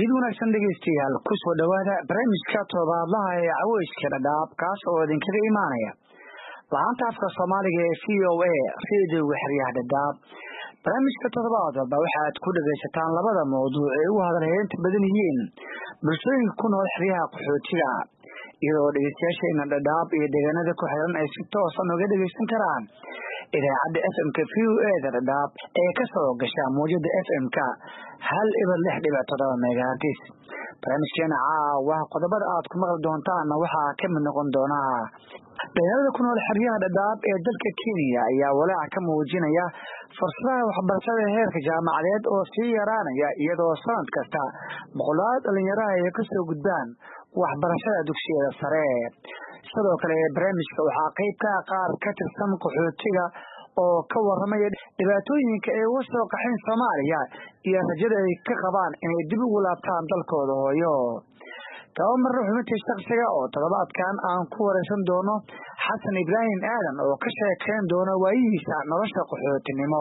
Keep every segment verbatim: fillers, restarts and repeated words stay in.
Fid wanaagsan dhegeystayaal ku soo dhawaada barnaamijka todobaadlaha ee caweyska dhadhaab kaas oo idinkaga imaanaya laanta afka Soomaaliga ee V O A Radio Xiriyaha Dhadhaab. Barnaamijka toddobaad walba waxaad ku dhageysataan labada mowduuc ee ugu hadalheynta badan yihiin bulshooyinka ku nool xiriyaha qaxootiga, iyadoo dhegeystayaasheena Dhadhaab iyo deegaanada ku xiran ay si toos ah uga dhageysan karaan idaacadda F M-ka V O A da Dhadhaab ee ka soo gasha mowjada F M-ka hal ibar lix dhibic toddoba megahertz. Barnaamijkeena caawa qodobada aad ku maqli doontaan waxaa ka mid noqon doona dhalinyarada ku nool xiriyaha Dhadhaab ee dalka Kenya ayaa walaac ka muujinaya fursadaha waxbarashada heerka jaamacadeed oo sii yaraanaya, iyadoo sanad kasta boqolaal dhalinyaro ay ka soo gudbaan waxbarashada dugsiyada sare. Sidoo kale barnaamijka waxaa qayb ka qaar ka tirsan qaxootiga oo ka waramaya dhibaatooyinka ay uga soo qaxeen Soomaaliya iyo rajada ay ka qabaan inay dib ugu laabtaan dalkooda hooyo. Tababar xubinta shaqsiga oo toddobaadkan aan ku wareysan doono Xasan Ibraahim Aadan oo ka sheekeyn doona waayihiisa nolosha qaxootinimo.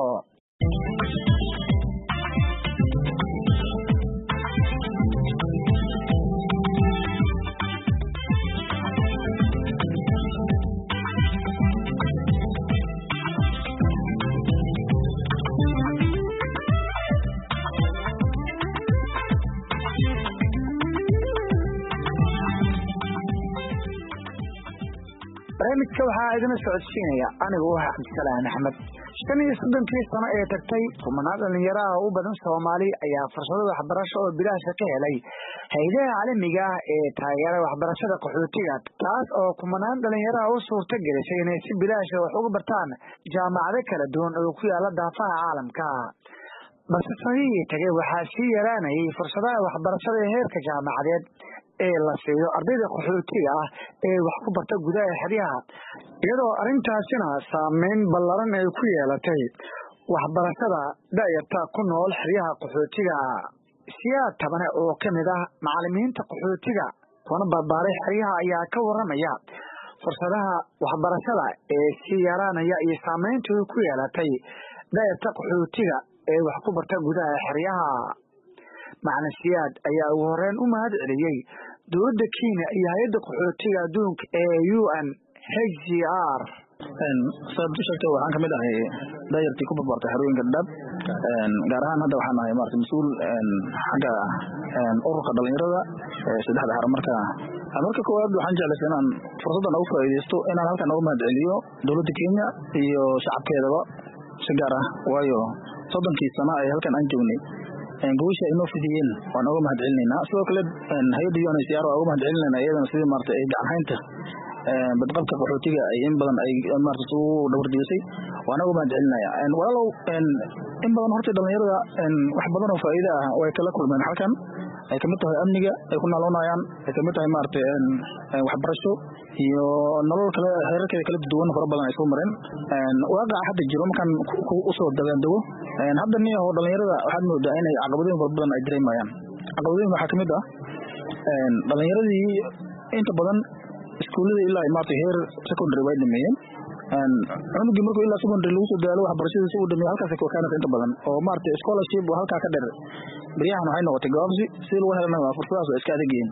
barnaamijka waxaa idin socodsiinaya anigu waa Cabdisalaam Axmed. shan iyo soddonkii sano ee tagtay kumanaan dhalinyaro u badan Soomaali ayaa fursado waxbarasho oo bilaash ka helay hay'adaha caalamiga ah ee taageera waxbarashada qaxootiga, taas oo kumanaan dhalinyaro u suurta gelisay inay si bilaash ah wax uga bartaan jaamacado kala duwan oo ku yaala daafaha caalamka. balse sanadihii tagay waxaa sii yaraanayay fursadaha waxbarashada ee heerka jaamacadeed ee la siiyo ardayda qaxootiga ah ee wax ku barta gudaha xiriyaha, iyadoo arrintaasina saameyn ballaaran ay ku yeelatay waxbarashada da'yarta ku nool xiriyaha qaxootiga. Siyaad tabane oo ka mid ah macallimiinta qaxootiga kuna barbaaray xiriyaha ayaa ka waramaya fursadaha waxbarashada ee sii yaraanaya iyo saameynta ay ku yeelatay da'yarta qaxootiga ee wax ku barta gudaha xiriyaha. Macallin Siyaad ayaa ugu horreyn u mahad celiyay dowladda Kenya iyo hay'adda qaxootiga adduunka ee U N H C R. sababta sheegtay waxaan kamid ahay dayartii ku barbartay xarooyinka Dhadhaab, gaar ahaan hadda waxaan ahay maartay mas'uul xagga ururka dhalinyarada ee saddexda xarun. marka marka koowaad waxaan jeclahay inaan fursadan ugu faa'iideysto inaan halkan uga mahad celiyo dowladda Kenya iyo shacabkeedaba si gaar ah, waayo soddonkii sano ay halkan aan joognay gobosha inoo fidiyeen waan uga mahad celinaynaa. sidoo kale hay'adda U N H C R waan uga mahad celinaynaa iyadana sidii maartay ay gacan haynta badqabka qaxootiga ay in badan ay maartay soo dhabar jibisay, waan uga mahad celinayaa. walaalow in badan horta dhalinyarada wax badan oo faa'iido ah way kala kulmeen halkan, ay kamid tahay amniga ay ku noolaanayaan, ay kamid tahay maartay waxbarasho iyo nolol kale heerarkeeda kala duwan fara badan ay soo mareen. waaqica hadda jiro markaan u soo dabaaldego hadda niyo dhalinyarada waxaad moodaa inay caqabadooyin fara badan ay dareemayaan. caqabadooyin waxaa kamid ah dhalinyaradii inta badan iskuullada ilaa maartay heer secondary way dhameeyeen. cunugii markuu ilaa secondary lagu soo daalo waxbarashadiisa uu dhameeyo halkaas ka kaanaysa inta badan oo maartay scholarship oo halkaa ka dheer bariyahan waxay noqotay gaabsi si loo helana waa fursadaas oo iska adeegeen.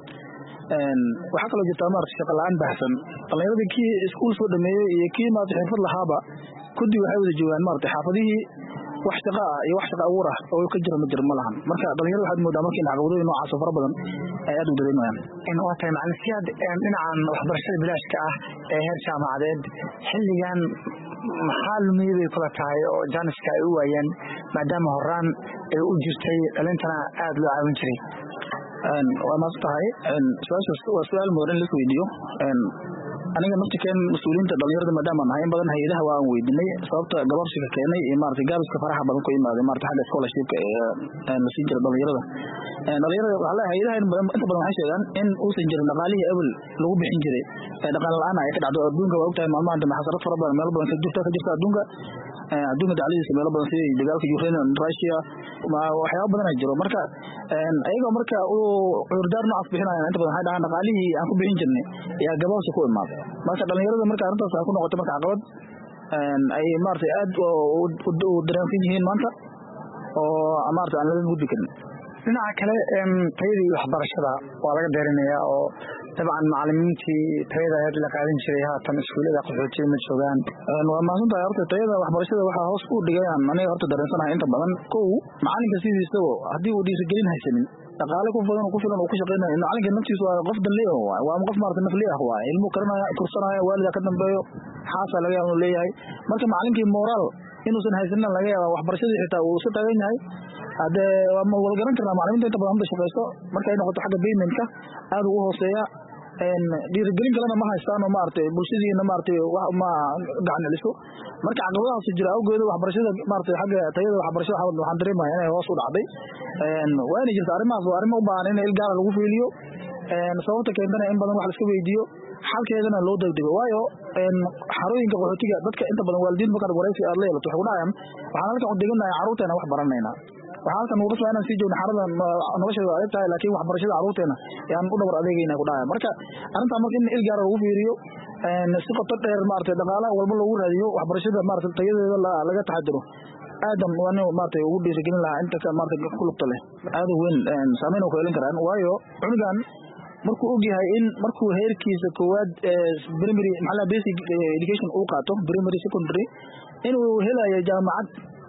waxaa kaloo jirta maartay shaqo la'aan baahsan, dhalinyaradii kii iskuul soo dhameeyey iyo kii maartay xirfad lahaaba kudi waxay wada joogaan maartay xaafadihii wax shaqo ah iyo wax shaqo abuur ah oo ka jira ma jiro ma lahan. marka dhalinyarada waxaad moodaa markii caqabadooyin noocaas fara badan ay aad u dareemayaan. in waa tahay macallin Siyaad dhinacan waxbarashada bilaashka ah ee heer jaamacadeed xilligan maxaa lumiyay bay kula tahay oo jaaniska ay u waayeen maadaama horaan ay u jirtay dhalintana aad loo caawin jiray? waa maas tahay su-aashaas waa su-aal mudan in la isweydiiyo. aniga naftikeen mas-uuliyiinta dhalinyarada maadaama nahay in badan hay'adaha waan weydiinay sababta gabaabsiga keenay iyo maartay gaabiska faraha badan ku imaaday maartay xagga scholarshipka ee la siin jiray dhalinyarada. dhalinyarada waxaa la hay'adaha in badan inta badan waxay sheegaan in uusan jirin dhaqaalihii awal lagu bixin jiray ee dhaqaale la'aan ay ka dhacdo adduunka. waa ogtahay maalmahan dambe xasarad fara badan meelo badan ka jirta ka jirta adduunka adduunka dacladiisa meelo badan sida dagaalka Ukraine iyo Russia waxyaabo badan ay jiro. marka ayagoo marka uu cudurdaar noocaas bixinayaan inta badan waxay dhahaan dhaqaalihii aan ku bixin jirnay ayaa gabaabsi ku imaaday. marka dhalinyarada marka arrintaas ay ku noqotay marka caqabad ay maartay aad u dareensan yihiin maanta oo maartay aan laga gudbi karin. dhinaca kale tayadii waxbarashada waa laga deerinayaa oo dabcan macalimiintii tayada aad la qaadan jiray haatan iskuulada qaxootiga ma joogaan. waa maasantahay horta tayada waxbarashada waxaa hoos u dhigayaan aniga horta dareensanahay inta badan kow macalinka sidiisa haddii uu dhiirigelin haysanin dhaqaale ku badan ku filan uu ku shaqeynayo macalinka naftiisu waa qof danle ah waa qof maarta nafli ah waa ilmu karanaya kursanaya waalida ka dambeeyo xaasa laga yaabo leeyahay marka macalinkii moral inuusan haysanin laga yaabo waxbarashadii xitaa uu iska taagan yahay hade waa ma wada garan karnaa macalimiinta inta badan shaqeysto marka ay noqoto xagga paymentka aad u hooseeya een dhiirigelin kalena ma haystaan oo maartay bulshadiina maartay wax ma gacan celiso marka caqabadahaas jira awgeed waxbarashada maartay xagga tayada waxbarashada waxaan dareemayaa inay hoos u dhacday een waa inay jirto arrimahaas waa arrimo u baahan in il gaar lagu fiiliyo een sababta keentana in badan wax la iska weydiiyo xalkeedana loo degdego waayo een xarooyinka qaxootiga dadka inta badan waalidiin marka waraysi aad leeyahay waxa ku dhacayaan waxaan halka u deganahay caruurteena wax baranayna waxa halkan ugu soo inaan sii joogno xarada noloshooda ay tahay laakiin waxbarashada caruurteena yaan u dhabar adeegayna ku dhacay marka arinta marka in il gaar lagu fiiriyo een si qoto dheer maartay dhaqaalaha walba lagu raadiyo waxbarashada maartay tayadeeda laga taxadiro aadam waana maartay ugu dhiirigelin lahaa inta ka maartay ku lugta leh aad weyn saameyn ku yeelan karaan waayo cunugan markuu og yahay in markuu heerkiisa koowaad primary maxaa basic education uu qaato primary secondary inuu helayo jaamacad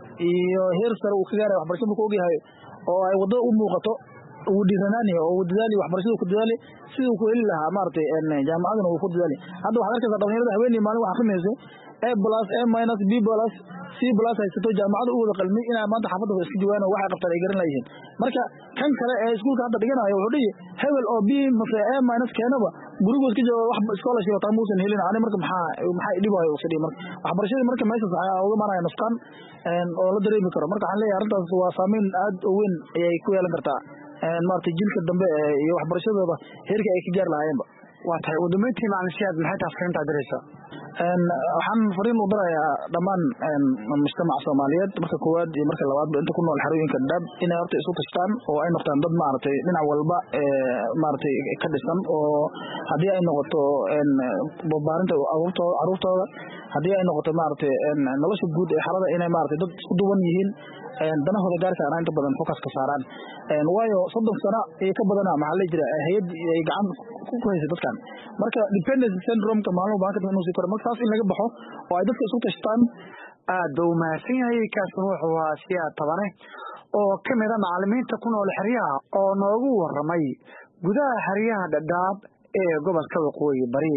iyo heer sare uu ka gaaray waxbarashada markuu og yahay oo ay wado u muuqato uu dhiiranaanayo oo uu dadaali waxbarashada ku dadaali sidoo ku heli lahaa maartay jaamacadana uu ku dadaali hadda waxa arkaysaa dhalinyarada haweeney maalin waxa khamiisay A plus A minus B plus C plus ay sato jaamacada u wada qalmi inay maanta xaafadda isku diiwaano waxa qabtaan ay garan lahayn marka kan kale ee iskuulka hadda dhiganayo wuxuu dhigi hebel oo B mase A minus keenaba gurigood ka jooga wax scholarship ta muusan helin aan marka maxaa maxay dhibayo u sadii marka waxbarashada marka meesha sax ah uga maanay nafkan een oo la dareemi karo marka waxaan leeyahay arintaas waa saameyn aad u weyn ay ku yeelan kartaa een maartay jilka dambe iyo waxbarashadooda heerka ay ka gaar lahaayeenba waa tahay wadamayntii macalimiinta maxay tahay fariinta diraysa een waxaan fariin u dirayaa dhamaan een mujtamaca Soomaaliyeed marka koowaad iyo marka labaad inta ku nool xarooyinka dab inay horta isu tashtaan oo ay noqdaan dad maartay dhinac walba ee maartay ka dhisan oo hadii ay noqoto een barbaarinta caruurtooda caruurtooda hadii ay noqoto maartay een nolosha guud ee xarada inay maartay dad isku duwan yihiin een danahooda gaarka ah inta badan focus ka saaraan een waayo soddon sano ee ka badan maxaa la jira hay'ad ay gacan ku hayso dadkan marka dependence syndrome ka maalmo baa ka inuu si kor markaas in laga baxo oo ay dadka isu tashtaan aad u mahadsan yahay kaas wuxuu ahaa siyaad tabane oo kamid ah macalimiinta ku nool xeryaha oo noogu waramay gudaha xeryaha Dadaab ee gobolka Waqooyi Bari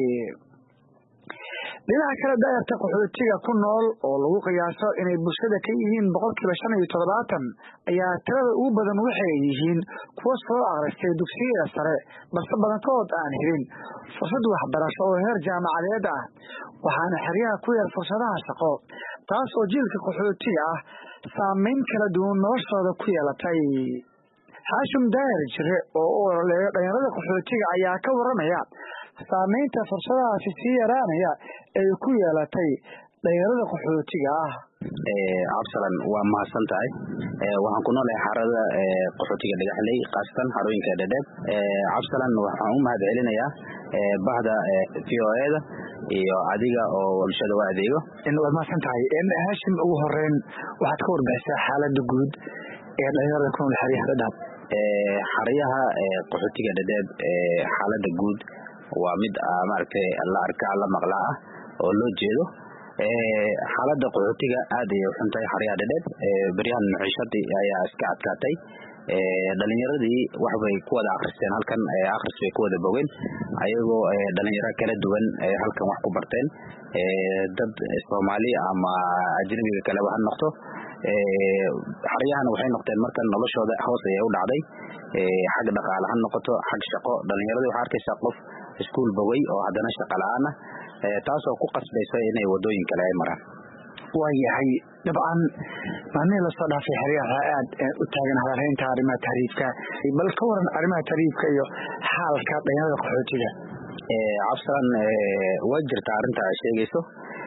dhinaca kale daayarta qaxootiga ku nool oo lagu qiyaaso inay bulshada ka yihiin boqolkiiba shan iyo toddobaatan ayaa tirada ugu badan waxay yihiin kuwa soo akhristay dugsiyada sare balse badankood aan helin fursad waxbarasho oo heer jaamacadeed ah waxaana xeryaha ku yar fursadaha shaqo taas oo jiilka qaxootiga ah saameyn kala duwan noloshooda ku yeelatay Hashim Daayir Jire oo u ololeeya dhalinyarada qaxootiga ayaa ka waramaya saameynta fursadahaasi sii yaraanaya ay ku yeelatay dhalinyarada qaxootiga ah ee Absalan waa mahadsantahay ee waxaan ku noolahay xarada ee qaxootiga Dhagaxley qaasatan xarooyinka Dadaab ee Absalan waxaan u mahad celinayaa ee bahda V O A da iyo adiga oo bulshada u adeego in waa mahadsantahay in Hashim ugu horeyn waxaad ka warbixisay xaaladda guud ee dhalinyarada ku nool xeryaha Dadaab ee xeryaha ee qaxootiga Dadaab ee xaaladda guud waa mid maartay la arkaa la maqlaa oo loo jeedo ee xaaladda qaxootiga aad ay u xuntay xeryaha Dadaab ee bariyahan maciishadii ayaa iska adkaatay ee dhalinyaradii wax bay ku wada akhristeen halkan ee akhris bay ku wada bogeen ayagoo ee dhalinyaro kala duwan ee halkan wax ku barteen ee dad Soomaali ama ajnabiga kale wax noqdo ee xeryahan waxay noqdeen markan noloshooda hoos ay u dhacday ee xag dhaqaale han noqoto xag shaqo dhalinyaradii waxa arkaysaa qof iskuul bogay oo hadana shaqo la'aan ah ee taas oo ku qasbaysa inay wadooyin kale ay maraan waayahay dabcan maamul la soo dhaafay xeryaha aad u taagan hadalhaynta arrimaha tariifka bal ka waran arrimaha tariifka iyo xaalka dhalinyarada qaxootiga ee Absalan ee waa jirta arinta ay sheegayso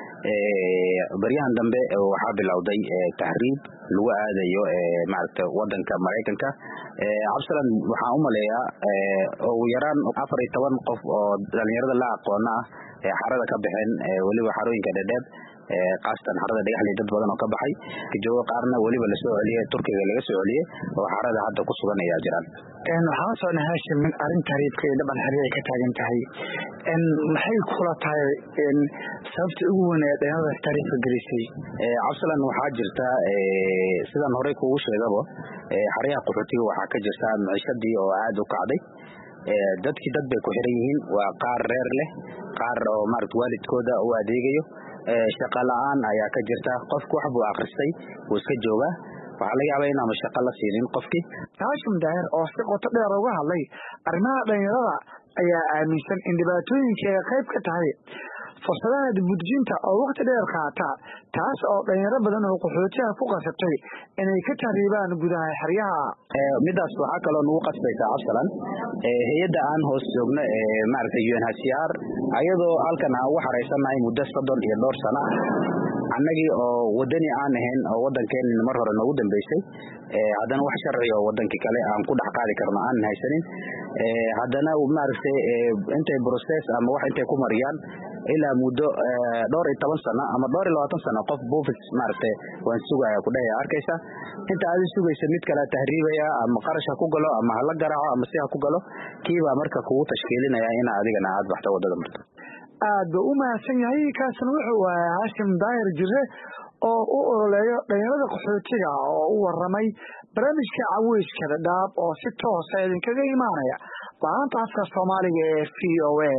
ee bariyahan dambe waxa bilowday tahriib lagu aadayo ee maaragtay wadanka Mareykanka ee Absalan waxa u maleeyaa ee oo yaraan afar iyo toban qof oo dhalinyarada la aqoon ah ee xarada ka baxeen ee waliba xarooyinka Dadaab ee qaastan harada dhagaxley dad badan oo ka baxay jooga qaarna waliba la soo celiyay Turkiga laga soo celiyay oo harada hadda ku sugan ayaa jiraan een waxa soo nahaashay min arin taariifka ee dhaban xariiqay ka taagan tahay een maxay kula tahay in sababta ugu weyn ee dhinaca taariifka gelisay ee Cabsalan waxa jirta ee sidan hore kugu sheegaba ee xariiqa qaxootiga waxa ka jirta maciishadii oo aad u kacday ee dadkii dad bay ku xiran yihiin waa qaar reer leh qaar oo maarт waalidkooda u adeegayo ee shaqo la'aan ayaa ka jirta qofku wax buu akhristay oo iska jooga waxa laga yaabaa in aan shaqo la siinin qofkii Hashim Daahir oo si qoto dheer uga hadlay arrimaha dhalinyarada ayaa aaminsan in dhibaatooyinka ay qayb ka tahay fursadaha dibudjinta oo waqti dheer qaata taas oo dhalinyaro badan oo qaxootiga ku qasabtay inay ka taariibaan gudaha xeryaha ee midaas waxa kale oo nagu qasbaysa Cabsalan ee hay'adda aan hoos joogno ee maartay U N H C R ayadoo halkan aan ugu xareysanahay muddo soddon iyo dhowr sano annagii oo wadani aan ahayn oo wadankeena mar hore noogu dambeysay ee haddana wax sharci oo wadankii kale aan ku dhax qaadi karno aan haysanin ee haddana maartay intay process ama wax intay ku mariyaan ilaa muddo dhowr iyo toban sano ama dhowr iyo labaatan sano qof buufis maartay waan sugaya ku dhahay arkaysa inta aad sugaysa mid kale tahriibaya ama qarash ku galo ama hala garaaco ama si ha ku galo kiiba marka kugu tashkiilinaya in adigana aad baxdo wadada marto aad u mahadsan yahay kaasna wuxuu ahaa Hashim Daahir Jire oo u ololeeyo dhalinyarada qaxootiga oo u waramay barnaamijka Caweyska Dhadhaab oo si toos ah idinkaga imaanaya laanta afka Soomaaliga ee V O A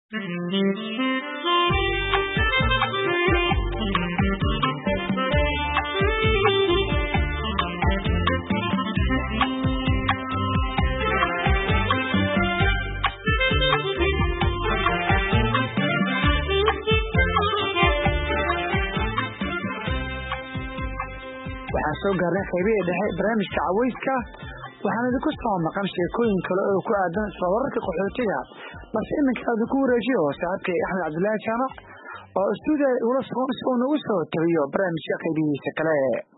waxaan soo gaarnay qaybihii dhexe barnaamijka Caweyska waxaan idinku soo maqan sheekooyin kale oo ku aadan sawarka qaxootiga balse iminka aad ku wareejiyo saaxiibkay Axmed Cabdullaahi Jaamac oo stuudiga ula soo nagu soo tabiyo barnaamijka qaybihiisa kale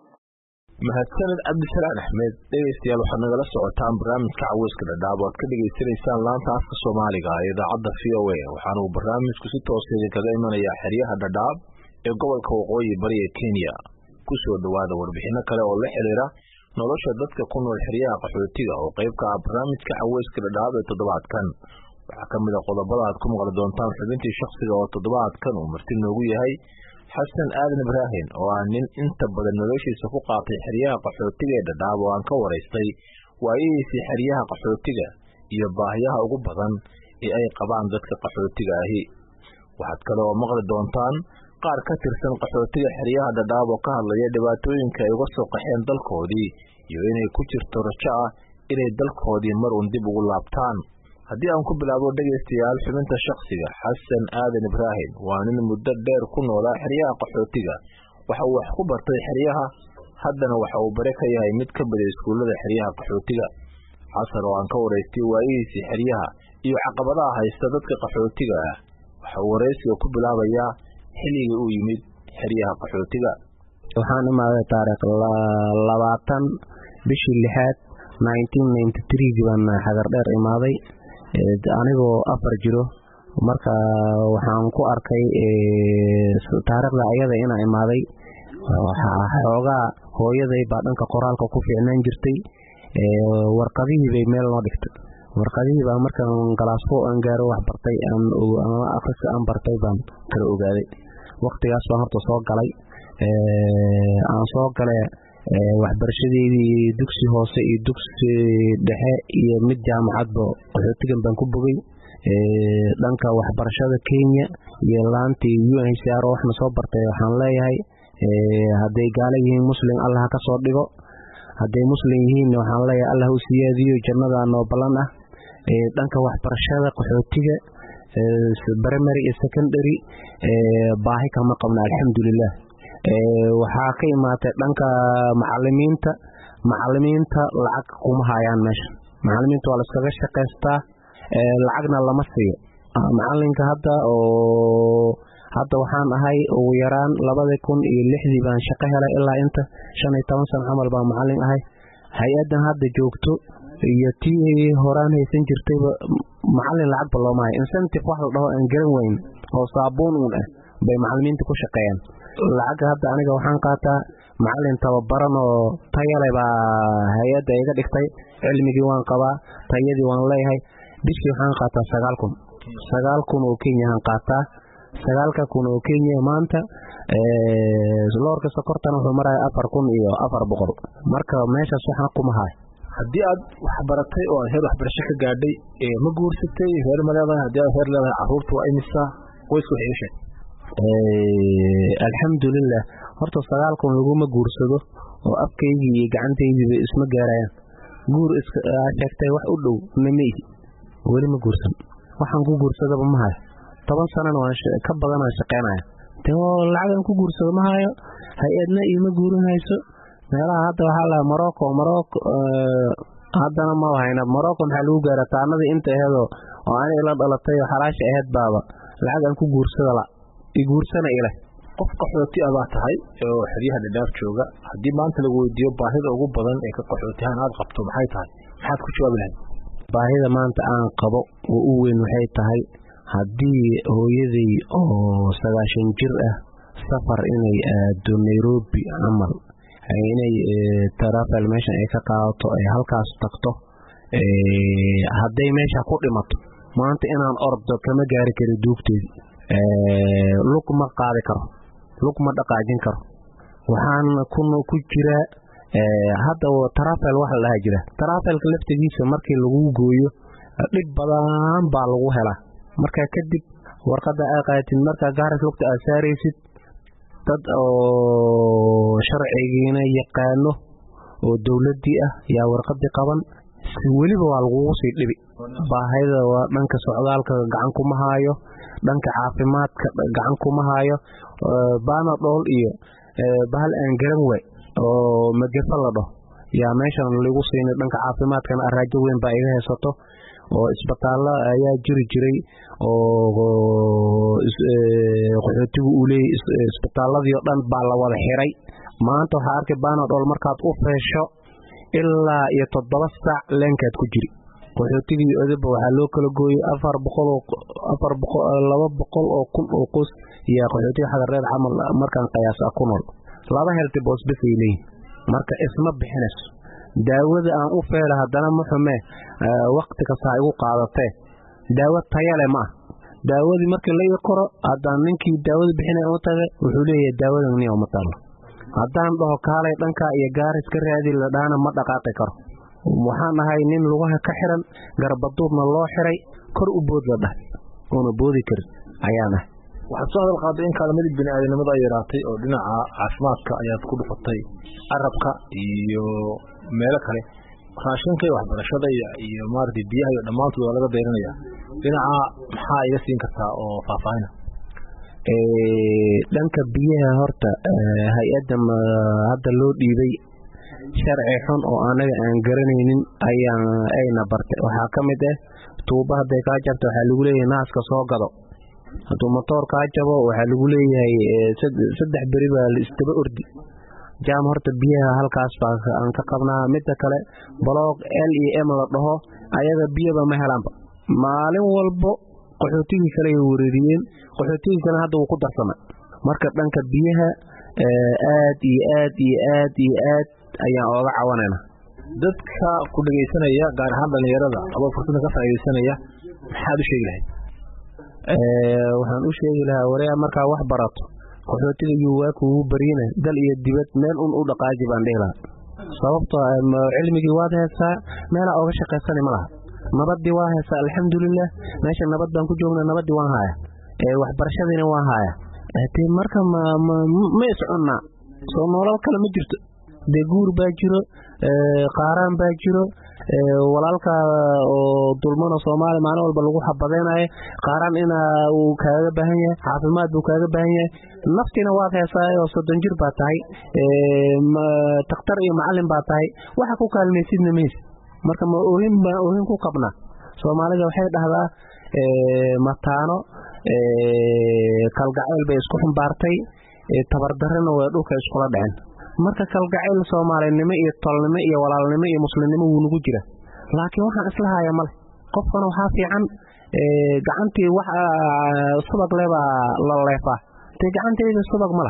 mahadsanid Cabdisalaan Axmed dhegeystayaal waxaad nagala socotaan barnaamijka Caweyska Dhadhaab oo aad ka dhageysanaysaan laanta afka Soomaaliga ee idaacadda V O A waxaana uu barnaamijku si toos ah kaga imanayaa xeryaha Dhadhaab ee gobolka Waqooyi Bari ee Kenya ku soo dhawaada warbixino kale oo la xiriira nolosha dadka ku nool xeryaha qaxootiga oo qayb ka ah barnaamijka Caweyska Dhadhaab ee toddobaadkan waxa kamid ah qodobada aad ku maqli doontaan xubintii shakhsiga oo toddobaadkan uu marti noogu yahay Xasan Aadan Ibrahim oo ah nin inta badan noloshiisa ku qaatay xeryaha qaxootiga ee Dhadhaab oo aan ka wareystay waayihiisii xeryaha qaxootiga iyo baahiyaha ugu badan ee ay qabaan dadka qaxootiga ahi waxaad kale oo maqli doontaan qaar ka tirsan qaxootiga xeryaha Dhadhaab oo ka hadlaya dhibaatooyinka ay uga soo qaxeen dalkoodii iyo inay ku jirto rajo ah inay dalkoodii mar uun dib ugu laabtaan haddii aan ku bilaabo dhegeystayaal xubinta shakhsiga Xasan Aadan Ibrahim waa nin muddo dheer ku noolaa xeryaha qaxootiga waxa uu wax ku bartay xeryaha haddana waxa uu bare ka yahay mid ka mid ah iskuulada xeryaha qaxootiga Xasan oo aan ka wareystay waayihiisii xeryaha iyo caqabadaha haysta dadka qaxootiga ah waxa uu wareysiga ku bilaabayaa xilliga uu yimid xeryaha qaxootiga waxaan imaaday taariikh labaatan bishii lixaad nineteen ninety-three baan xagar dheer imaaday anigoo afar jiro marka waxaan ku arkay taariikhda ayada inaan imaaday xoogaa hooyaday baa dhanka qoraalka ku fiicnaan jirtay warqadihii bay meel noo dhigtay warqadihii baa markaan galaasfo aan gaaro wax bartay ama akhriska aan bartay baan kala ogaaday waqtigaas baan horta soo galay aan soo galay waxbarashadeedii dugsi hoose iyo dugsi dhexe iyo mid jaamacadba qaxootigan baan ku bogay dhanka waxbarashada Kenya iyo laantii U N H C R waxna soo bartay waxaan leeyahay hadday gaala yihiin muslim Allah ka soo dhigo hadday muslim yihiin waxaan leeyahay Allah u siyaadiyo jannada noo balan ah dhanka waxbarashada qaxootiga primary iyo secondary baahi kama qabna alxamdulillah waxaa ka imaatay dhanka macallimiinta macallimiinta lacag kuma hayaan meesha macallimiinta waa la iskaga shaqaystaa lacagna lama siiyo macallinka hadda oo hadda waxaan ahay ugu yaraan labada kun iyo lixdii baan shaqo helay ilaa inta shan iyo toban sano camal baan macallin ahay hay-adan hadda joogto iyo tii horaan haysan jirtayba macallin lacagba looma hayo incentive wax la dhaho aan garan weyn oo saabuun uun ah bay macallimiinta ku shaqeeyaan lacag hadda aniga waxaan qaataa macallin tababaran oo tayo leh baa hay'adda iga dhigtay cilmigii waan qabaa tayadii waan leeyahay bishii waxaan qaataa sagaal kun sagaal kun oo Kenya aan qaataa sagaalka kun oo Kenya maanta ee loorka sokortan wuxuu marayaa afar kun iyo afar boqol marka meeshaas waxaan ku mahay haddii aad wax baratay oo heer waxbarasho ka gaadhay ee ma guursatay heer ma leedahay haddii aad heer leedahay carruurtu waa imisa qoysku waxay gashay ee alxamdulillah horta sagaal kun laguma guursado oo afkaygii iyo gacantaydii isma gaarayaan guur iska sheegtay wax u dhow namay weli ma guursan waxaan ku guursadaba ma hayo toban sano waan ka badan aan shaqeynaya too lacag ku guursado ma hayo hay'adna ima guurinayso meelaha hadda waxa la Morocco Morocco haddana ma wahayna Morocco maxaa lagu gaaraa taanada inta aheedo oo aan ila dhalatay xaraash aheed baaba lacag aan ku guursado la i guursana ilaa qof qaxooti ah baa tahay oo xiriyaha dhadhaaf jooga haddii maanta lagu weydiiyo baahida ugu badan ee ka qaxootihan aad qabto maxay tahay maxaad ku jawaabi lahayd baahida maanta aan qabo oo u weyn waxay tahay haddii hooyaday oo sagaashan jir ah safar inay aado Nairobi amal inay travel meesha ay ka qaadato ay halkaas tagto ee hadday meesha ku dhimato maanta inaan ordo kama gaari karo duugteed ee lug ma qaadi karo lug ma dhaqaajin karo waxaan ku jira ee hadda travel waxa la jira travelka laftigiisa markii lagu gooyo dhib badan baa lagu helaa marka kadib warqada ay qaatid marka gaaris lugta aad saaraysid dad oo sharcigiina yaqaano oo dawladii ah yaa warqadii qaban si waliba waa lagu sii dhibi baahida waa dhanka socdaalka gacan kuma haayo dhanka caafimaadka gacan kuma haayo baana dhool iyo bahal aan garan way oo magafa la dhaho yaa meeshan lagu siinay dhanka caafimaadkana araajo weyn baa iga haysato oo isbitaalo ayaa jiri jiray oo qaxootigu u leeyahay isbitaaladii oo dhan baa la wada xiray maanta waxa arkay baana dhool markaad u feesho ilaa iyo toddoba saac leenkaad ku jiri qaxootigii odaba waxaa loo kala gooyay afar boqol oo afar boqol laba boqol oo kun oo qoys iyo qaxootiga xagareed camal markaan qiyaas ah ku nool laba helti boos bas ay leeyihiin marka isma bixinayso daawada aan u feela haddana ma xume waqti kasta ay ugu qaadatay daawo tayo leh ma daawadii markii la koro haddaan ninkii daawada bixinay oo tagay wuxuu leeyahay daawadan niyo ma taalo haddaan dhaho kaalay dhanka iyo gaaris ka raadi la dhaana ma dhaqaaqi karo waxaan ahay nin lugaha ka xiran garbaduubna loo xiray kor u bood la dhahay oona boodi karin ayaan ah waxaad soo hadal qaaday in kaalmadii bini'aadanimada ay yaraatay oo dhinaca caafimaadka ayaad ku dhufatay carabka iyo meelo kale raashinka iyo waxbarashada iyo maartay biyaha iyo dhammaantood waa laga dayranaya dhinaca maxaa iga siin kartaa oo faahfaahina ee dhanka biyaha horta hay'adda hadda loo dhiibay sharci xun oo anaga aan garanaynin ayaan ayna bartay waxaa ka mid ah tuuba hadday ka jabto waxaa lagu leeyahay naaska soo gado hadduu motor ka jabo waxaa lagu leeyahay saddex beri baa la istaba ordi jaam horta biyaha halkaas baa aan ka qabnaa midda kale block L E M la dhaho ayaga biyaba ma helaanba maalin walbo qaxootigii kale ay wareeriyeen qaxootigii kale hadda uu ku darsamay marka dhanka biyaha aad iyo aad iyo aad iyo aad ayaan ooga cawanayna dadka ku dhageysanaya gaar ahaan dhalinyarada aba fursad ka faa'iideysanaya maxaad u sheegi lahayd ee waxaan u sheegi lahaa wareer marka wax barato qaxootiga iyo waa ku bariina dal iyo dibad meel un u dhaqaaji baan dheelaa sababtoo ah cilmigii waad haysaa meel ooga shaqeysanay malaha nabadii waa haysaa alxamdulillah meesha nabad baan ku joognaa nabadii waan hayaa ee waxbarashadiina waan hayaa ee marka ma ma iscunna soo nolol kale ma jirto de guur baa jiro ee qaaraan baa jiro ee walaalka oo dulmana Soomaali maalin walba lagu xabadeenayo qaaraan ina uu kaaga baahan yahay caafimaad buu kaaga baahan yahay naftina waad haysaa oo soddon jir baa tahay ee takhtar iyo macallin baa tahay waxa ku kaalmaysidna mees marka ma oohin baa oohin ku qabna Soomaalida waxay dhahdaa ee mataano ee kalgacayl bay isku xambaartay ee tabardarrana waa dhulka isku la dhaceen marka kalgacayl Soomaalinimo iyo tolnimo iyo walaalnimo iyo muslimnimo uu nagu jira laakiin waxaan isla hayaa mal qofkan waxa fiican ee gacantii wax subag leba la leefa te gacanteeda subag mala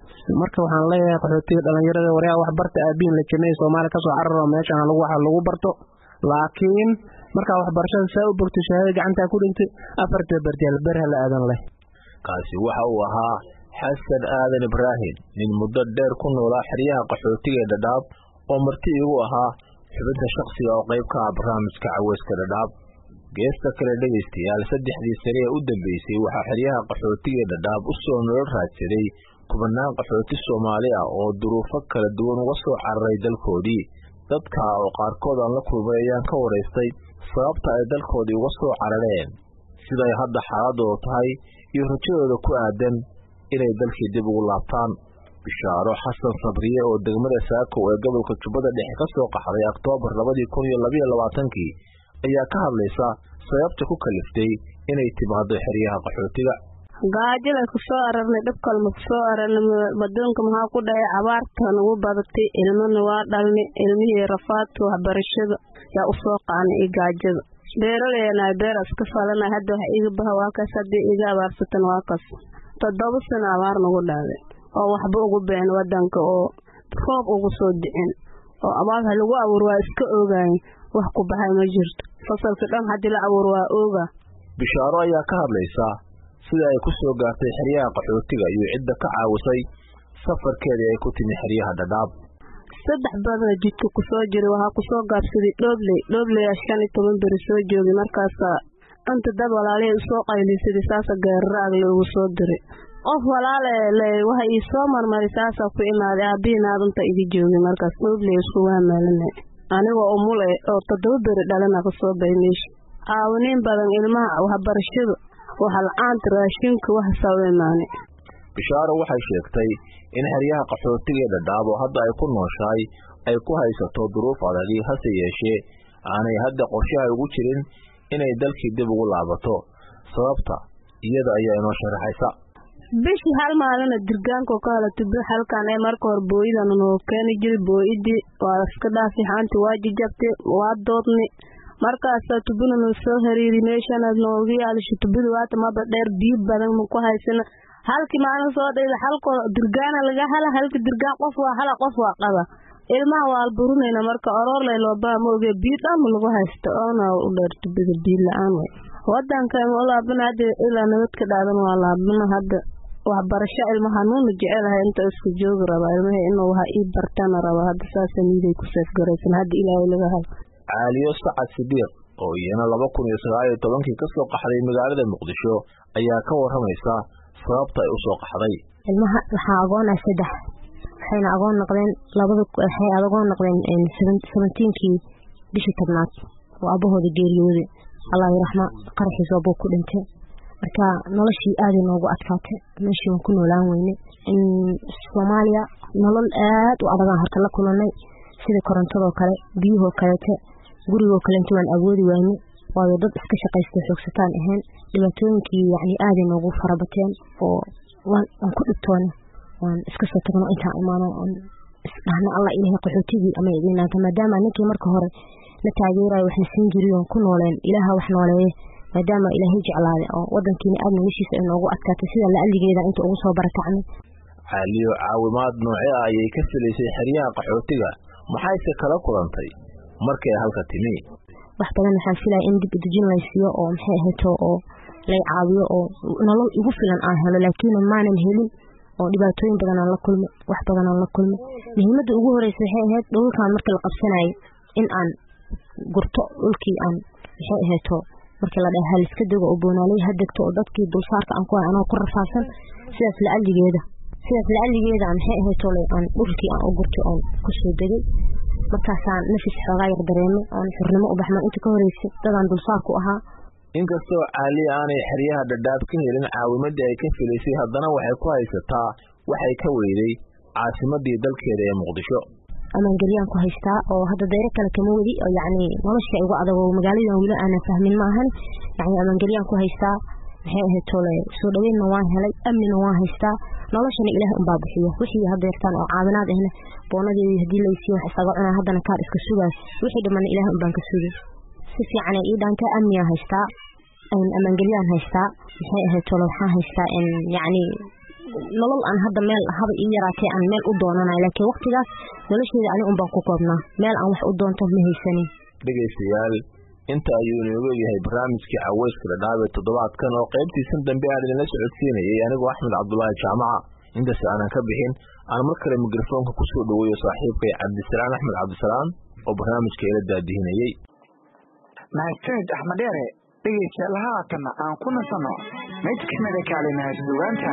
marka waxaan leeyahay qaxootiga dhalinyarada waryaa wax barta aabiin la jimay Soomaaliya ka soo cararo meeshan lagu waxa lagu barto laakiin marka wax barashada saa u bogto shahaado gacanta ku dhintay afarta bardeel bar hal aadan leh kaasi waxa uu ahaa Xasan Aadan Ibrahim nin muddo dheer ku noolaa xeryaha qaxootiga Dadaab oo marti igu ahaa xubinta shakhsiga oo qayb ka ah barnaamijka Caweyska Dadaab geesta kale dhageystayaal saddexdii sane ee u dambeysay waxa xeryaha qaxootiga Dadaab u soo nolol raadsaday kubanaan qaxooti Soomaali ah oo duruufo kala duwan uga soo cararay dalkoodii dadka oo qaarkood aan la kulmay ayaan ka wareystay sababta ay dalkoodii uga soo carareen sida ay hadda xaaladoodu tahay iyo rajadooda ku aadan inay dalkii dib ugu laabtaan Bishaaro Xasan Sabriye oo degmada Saako ee gobolka Jubbada Dhexe ka soo qaxday Oktoobar laba kun iyo laba iyo labaatan ayaa ka hadlaysa sababta ku kaliftay inay timaado xeryaha qaxootiga gaajada ku soo ararnay dhabkal ma soo ararnay badoonka maxaa ku dhacay abaartan ugu badatay ilmana waa dhalnay ilmihii rafaadka waxbarashada yaa u soo qaanay gaajada beeraleena beer iska falana hadda wax iga baha waa kaas hadii iga abaarsatan waa kaas toddoba sano abaar nagu dhacday oo waxba ugu been wadanka oo roob ugu soo dhicin oo abaar lagu abuur waa iska ogaay wax ku baxay ma jirto fasalka dhan hadii la abuur waa oga Bishaaro ayaa ka hadlaysa sida ay ku soo gaartay xeryaha qaxootiga iyo cidda ka caawisay safarkeedii ay ku timi xeryaha Dadaab saddex bada jidka ku soo jiray waxa ku soo gaabsaday dhobley dhobley shan iyo toban bari soo joogay markaas anta dad walaalay soo qaylisay saasa gaaraag lagu soo diray qof walaalay waxa ii soo marmaray saasa ku imaaday aabinaadunta igi joogay markaas dhobley isku waameelanay aniga umule oo toddoba bari dhalana ka soo baymeesh aawnin badan ilmaha waxbarashada waxa la'aanta raashinka wax saweeymaanay Bishaaro waxay sheegtay in xeryaha qaxootiga Dadaab oo hadda ay ku nooshahay ay ku haysato duruuf adag hase yeeshee aanay hadda qorshaha ugu jirin inay dalkii dib ugu laabato sababta iyada ayaa inoo sharaxaysa bishi hal maalin dirgaanka ka hela tib halkan ay marka hor booyidan oo keen jiri booyidi waa iska dhaafi haanti waa jijabtay waa doodni markaas tubuna soo hariiri meeshan noogi yaalisho tubidu waata ma dheer diib badan ku haysana halkii maalin soo dheeyay halko dirgaana laga hala halkii dirgaan qof waa hala qof waa qaba ilmaha waa burunayna marka aroor leh loo baa mooge biidam lagu haysto ona u dheer tubidu biil la'aan wadanka wala banaade ilaa nabadka dhaadan waa laabna hadda wax barasho ilmaha nuun jecelahay inta isku joog raba ilmaha inuu waxa ii bartaan raba hadda saasaniiday ku saf garaysan hadda ilaahay laga hal Caaliyo Sacad Sidiiq oo iyana laba kun iyo sagaal iyo toban ka soo qaxday magaalada Muqdisho ayaa ka waramaysa sababta ay u soo qaxday ilmaha waxa agoon ah saddex waxayna agoon noqdeen labada waxay agoon noqdeen seventeen-kii bishii tobnaad oo abahooda geeriyooday Allah yarxama qarxiisa buu ku dhintay marka noloshii aad inoogu adkaatay meeshii aan ku noolaan weynay in Soomaaliya nolol aad u adag halka la kulanay sida korontada kale biyo kale guriga kale intaan awoodi waynay waa dad iska shaqeystay xoogsataan ahaan dhibaatooyinkii yaani aad inoogu farabateen oo waan ku dhigtoon waan iska soo tagno inta imaano isdhahna Allah ilaahay qaxootigii ama idinaanta maadaama ninkii marka hore la taageeray wax la siin jiray oo ku nooleen ilaaha wax nooleeyay maadaama ilaahay jeclaaday oo wadankiina aad noloshiisa inoogu adkaatay sida la aligeeda inta ugu soo barakacnay Caaliyo caawimaad noocee ah ayay ka filaysay xeryaha qaxootiga maxay kala kulantay markay halka timi wax badan waxaan filay in dib u dejin la siiyo oo maxay ahaato oo la caawiyo oo nolol ugu filan aan helo laakiin maanan helin oo dhibaatooyin badan aan la kulmo wax badan aan la kulmo muhiimadda ugu horeysa waxay ahayd dhulkaan markii la qabsanayo in aan gurto dhulkii aan maxay ahaato markii la dhahay iska dago oo boonaalay hadagto oo dadkii dulsaarka aan ku aan ku rafaasan sidaas la aligeeda sidaas la aligeeda aan maxay ahaato aan dhulkii aan u gurto oo ku soo dagay markaasaan nafis xoogaa yar dareemay oo xurnimo u baxman inta ka horeysay dadaan dulsaar ku ahaa inkastoo Caaliyo aanay xeryaha Dadaab ka helin caawimadii ay ka filaysay haddana waxay ku haysataa waxay ka weeday caasimadii dalkeeda ee Muqdisho amaan galiyaan ku haystaa oo hadda dayr kale kama wadi oo yaani nolosha ugu adag oo magaalada wali aan fahmin maahan yaani amaan galiyaan ku haystaa maxay ahayd tole soo dhaweeyna waan helay amnina waan haystaa noloshana ilaahay un baa bixiyo wixii hadda yartaan oo caawinaad ahna boonadii hadii la isiyo wax isaga cunaa haddana kaar iska sugaay wixii dhamaan ilaahay un baan ka sugay si fiican ay dhaanka amniya haystaa aan amaan galiyaan haystaa maxay ahayd tole waxaan haystaa in yaani nolol aan hadda meel haba ii yaraatay aan meel u doonanayo laakiin waqtigaas nolosheeda ani un baan ku koobnaa meel aan wax u doonto ma haysanin dhegeystayaal inta ayuu inoogu yahay barnaamijkii caweyska dhadhaab ee toddobaadkan oo qaybtiisan dambe aan idinla socodsiinayay anigoo axmed cabdulaahi jaamaca intaas aanan ka bixin aan mar kale mikrofoonka ku soo dhaweeyo saaxiibkay cabdisalaan axmed cabdisalaan oo barnaamijka ila daadihinayey mahadsanid axmed dheere dhegeystayaal haatan aan ku nasanno mid ka mid a kaalimaha suugaanta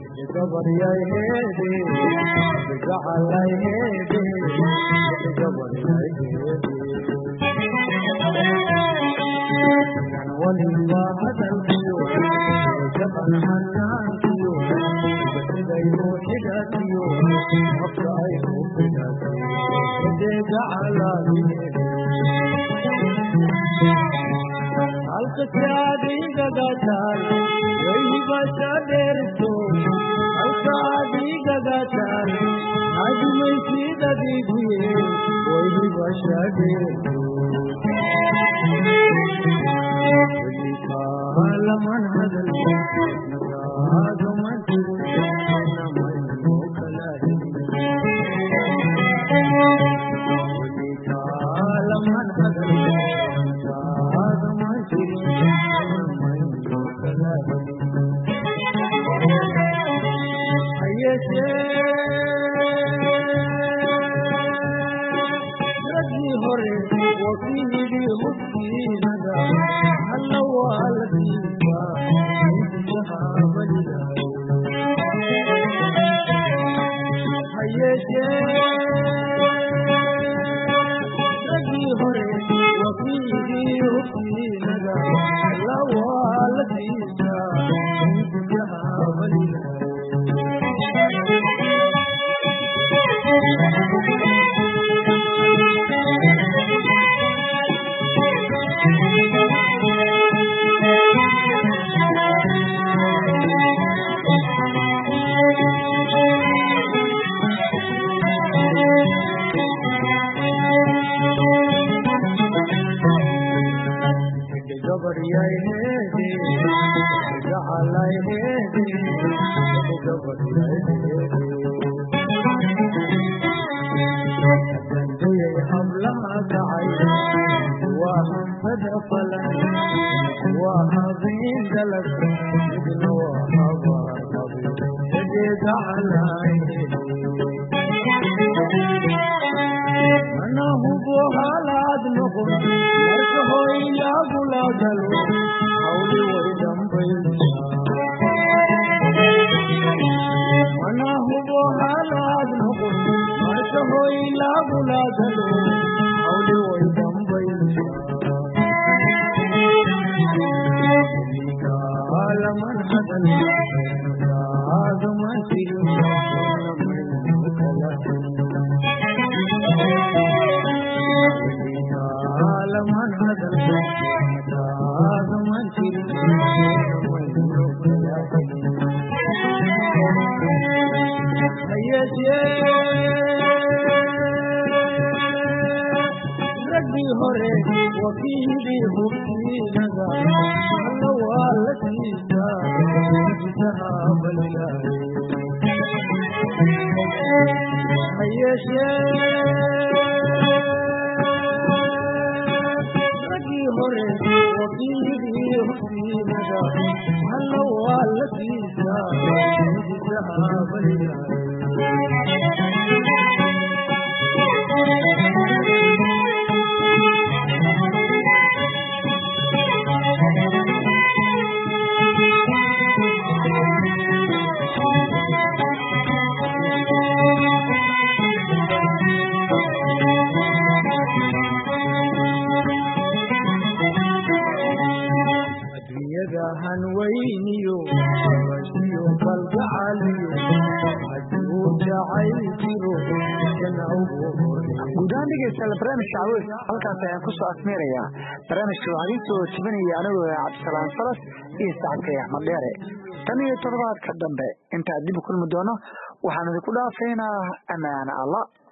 alkaadi gagataan way bashadeerto alkaadi gagataan ajmay sidadi guye way bashadeerto laman hadal nagaado mantiru namay mokalaadi laman hadal guudaan dhegeystayaal barnaamijka caweys halkaas ayaan kusoo asmeerayaa barnaamijka waxaa idiin soo jibinaya anigoo cabdisalaan salas iyo sacadkay axmed dheere tan iyo toddobaadka dambe intaa dib u kulmi doono waxaan idinku dhaafaynaa amaana allah